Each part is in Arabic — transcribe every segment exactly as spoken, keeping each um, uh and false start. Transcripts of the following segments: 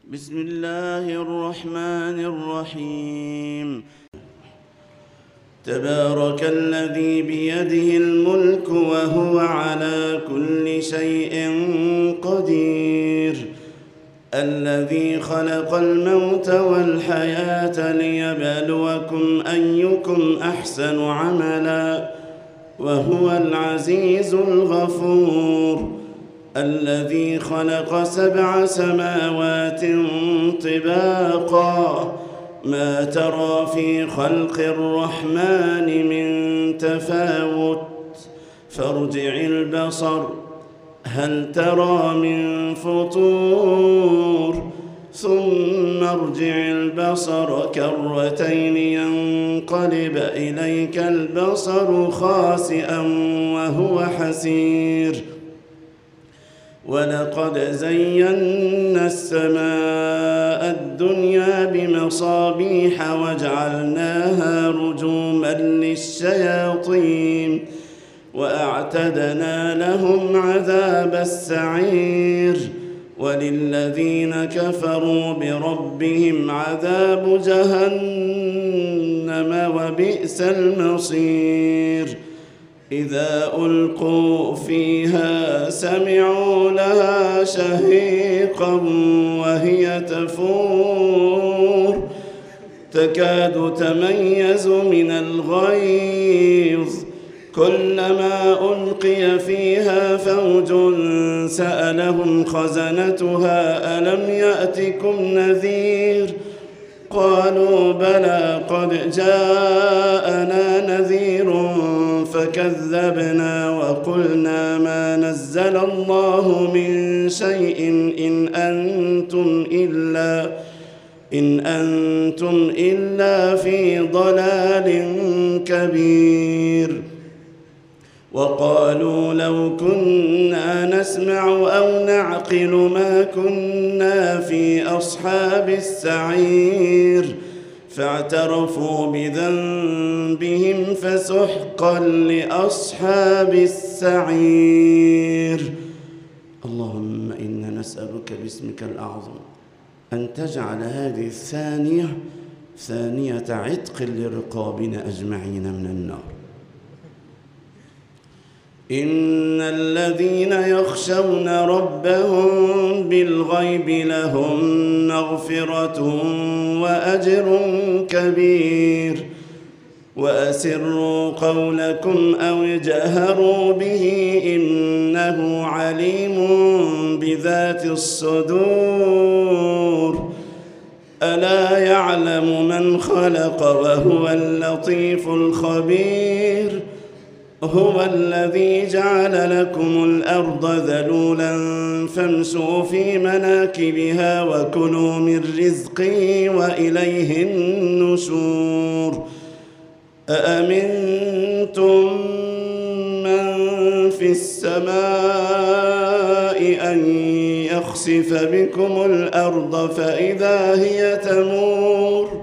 بسم الله الرحمن الرحيم. تبارك الذي بيده الملك وهو على كل شيء قدير، الذي خلق الموت والحياة ليبلوكم أيكم أحسن عملا وهو العزيز الغفور، الذي خلق سبع سماوات طباقا ما ترى في خلق الرحمن من تفاوت فارجع البصر هل ترى من فطور ثم ارجع البصر كرتين ينقلب إليك البصر خاسئا وهو حسير، ولقد زينا السماء الدنيا بمصابيح وجعلناها رجوما للشياطين وأعتدنا لهم عذاب السعير، وللذين كفروا بربهم عذاب جهنم وبئس المصير. إذا ألقوا فيها سمعوا لها شهيقا وهي تفور تكاد تميز من الغيظ، كلما ألقي فيها فوج سألهم خزنتها ألم يأتكم نذير قالوا بلى قد جاءنا نذير فكذبنا وقلنا ما نزل الله من شيء إن أنتم إلا إن أنتم إلا في ضلال كبير. وقالوا لو كنا نسمع أو نعقل ما كنا في أصحاب السعير، فاعترفوا بذنبهم فسحقا لأصحاب السعير. اللهم إنا نسألك باسمك الأعظم أن تجعل هذه الثانية ثانية عتق لرقابنا أجمعين من النار. إن الذين يخشون ربهم بالغيب لهم مغفرة وأجر كبير، وأسروا قولكم أو اجهروا به إنه عليم بذات الصدور، ألا يعلم من خلق وهو اللطيف الخبير. هو الذي جعل لكم الأرض ذلولا فامشوا في مناكبها وكلوا من رزقه وإليه النشور. أأمنتم من في السماء أن يخسف بكم الأرض فإذا هي تمور،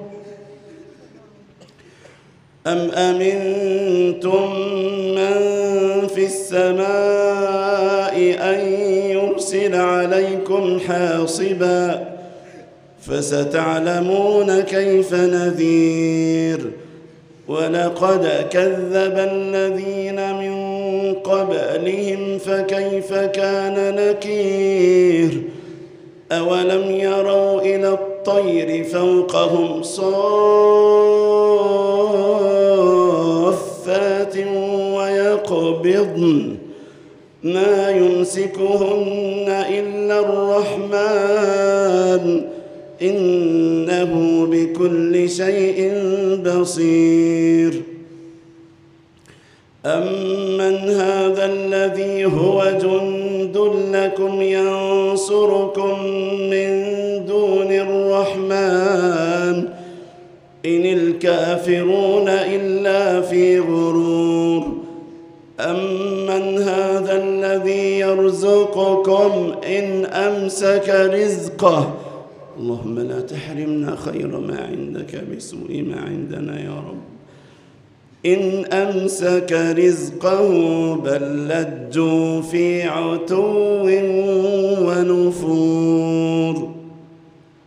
أم أمنتم من في السماء أن يرسل عليكم حاصبا فستعلمون كيف نذير. ولقد كذب الذين من قبلهم فكيف كان نكير. أولم يروا إلى الطير فوقهم صافات ويقبضن ما يمسكهن إلا الرحمن إنه بكل شيء بصير. أمن هذا الذي هو جند لكم ينصركم من دون الرحمن إن الكافرون إلا في غرور. أمن هذا الذي يرزقكم إن أمسك رزقه. اللهم لا تحرمنا خير ما عندك بسوء ما عندنا يا رب. إن أمسك رزقه بل لجوا في عتو ونفور.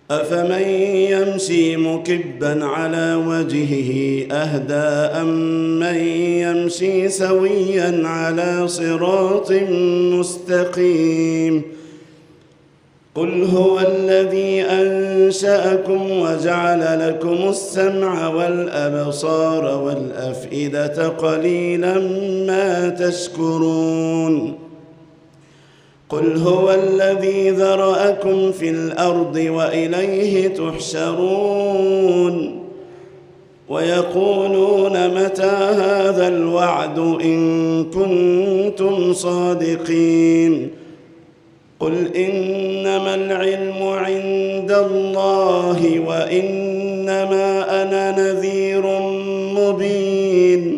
أفمن يمشي مكبا على وجهه أهدى أمن يمشي سويا على صراط مستقيم قل هو الذي أنشأكم وجعل لكم السمع والأبصار والأفئدة قليلا ما تشكرون قل هو الذي ذرأكم في الأرض وإليه تحشرون ويقولون متى هذا الوعد إن كنتم صادقين قل إنما العلم عند الله وإنما أنا نذير مبين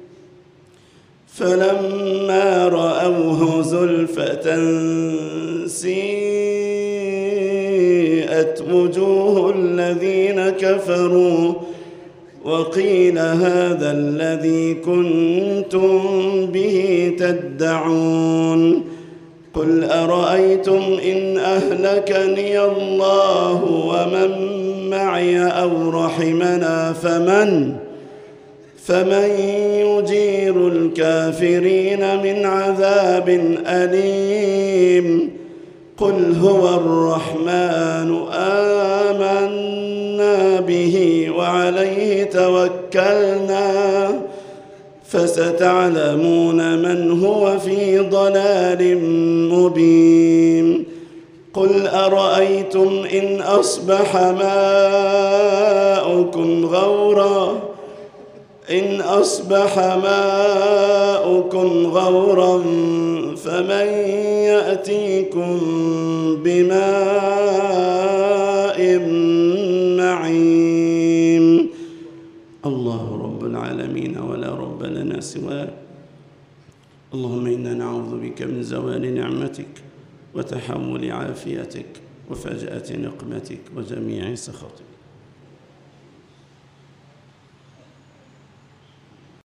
فلما رأوه زلفة سيئت وجوه الذين كفروا وقيل هذا الذي كنتم به تدعون قل أرأيتم إن أهلكني الله ومن معي أو رحمنا فمن فمن يجير الكافرين من عذاب أليم قل هو الرحمن آمنا به وعليه توكلنا فستعلمون من هو في ضلال مبين قل أرأيتم إن أصبح ماؤكم غورا إن أصبح ماؤكم غورا فمن يأتيكم بماء معين الله رب العالمين ولا رب لنا سواه اللهم إنا نعوذ بك من زوال نعمتك وتحول عافيتك وفجأة نقمتك وجميع سخطك